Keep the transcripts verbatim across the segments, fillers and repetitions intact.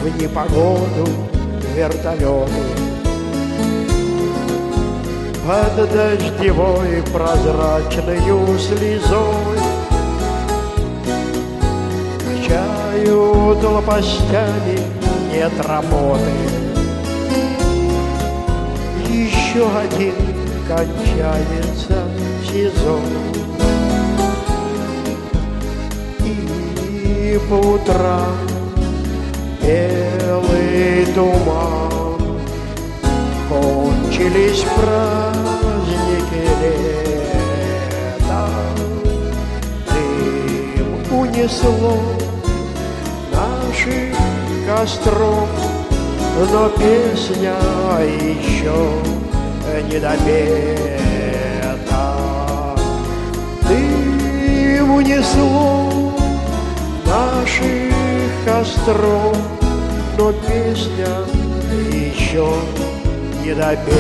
в непогоду вертолеты. Под дождевой прозрачною слезой качают лопастями, нет работы. Еще один кончается сезон, и по утрам белый туман. Кончились праздники лета, дым унесло наших костров, но песня еще не допета. Дым унесло наших костров, но песня еще не допета.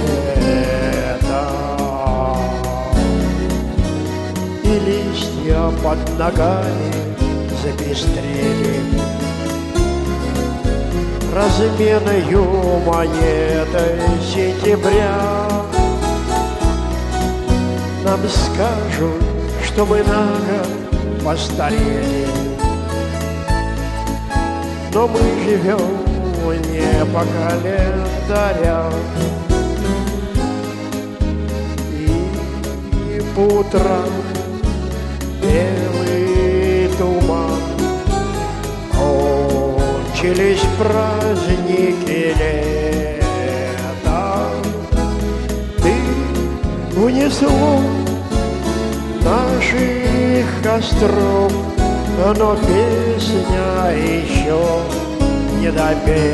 И листья под ногами запестрели разменою монетой сентября. Нам скажут, что мы на год постарели, но мы живем не по календарям. И по утрам белый туман. Кончились праздники лета, дым унесло наших костров, но песня еще не допета.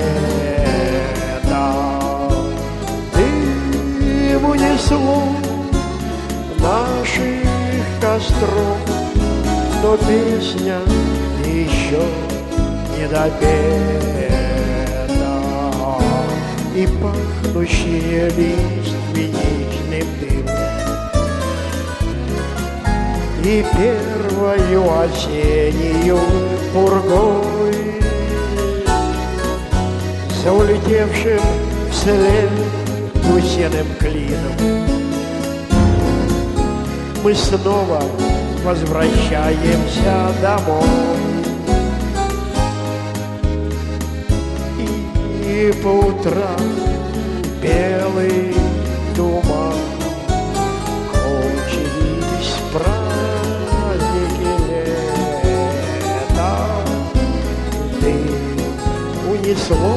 Дым унесло наших костров, но песня еще не допета. И пахнущие лиственничным дымом, и первою осеннею пургой, за улетевшим вслед гусиным клином, мы снова возвращаемся домой. И по утрам белый туман. Кончились праздники лета, дым унесло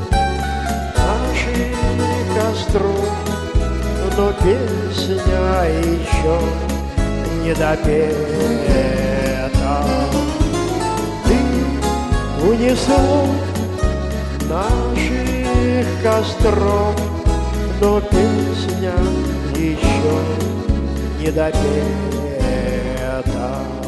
наших костров, но песня еще не допета. Дым унесло наших костров, но песня еще не допета.